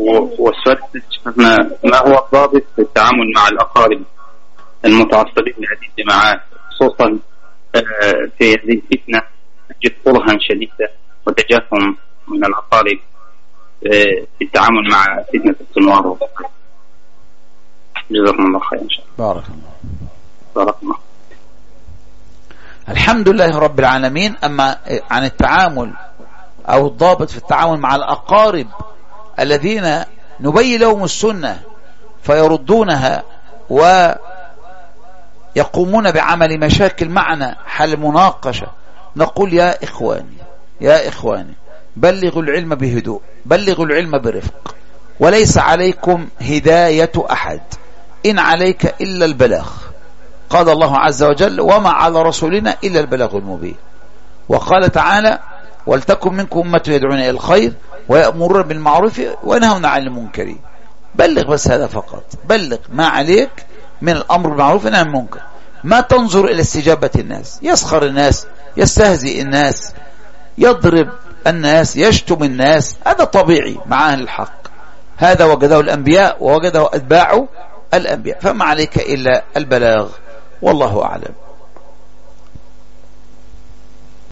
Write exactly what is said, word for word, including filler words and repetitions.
والسؤال ما هو الضابط في التعامل مع الأقارب المتعصبين لهذه الجماعات، خصوصا في هذه الفتنة نجد كرها شديدة وتجاههم من الأقارب في التعامل مع فتنة السنوار. جزاكم الله خير إن شاء الله. بارك الله. بارك الله. الحمد لله رب العالمين. أما عن التعامل أو الضابط في التعامل مع الأقارب الذين نبين لهم السنة فيردونها ويقومون بعمل مشاكل معنا حل مناقشة، نقول يا إخواني يا إخواني بلغوا العلم بهدوء، بلغوا العلم برفق، وليس عليكم هداية أحد، إن عليك إلا البلاغ. قال الله عز وجل وما على رسولنا إلا البلاغ المبين. وقال تعالى ولتكن منكم أمة يدعون إلى الخير ويأمرون بالمعروف وينهون عن المنكر. بلغ بس هذا فقط، بلغ ما عليك من الأمر بالمعروف والنهي عن المنكر. ما تنظر إلى استجابة الناس، يسخر الناس، يستهزئ الناس، يضرب الناس، يشتم الناس، هذا طبيعي مع أهل الحق، هذا وجده الأنبياء ووجده أتباع الأنبياء، فما عليك إلا البلاغ، والله أعلم.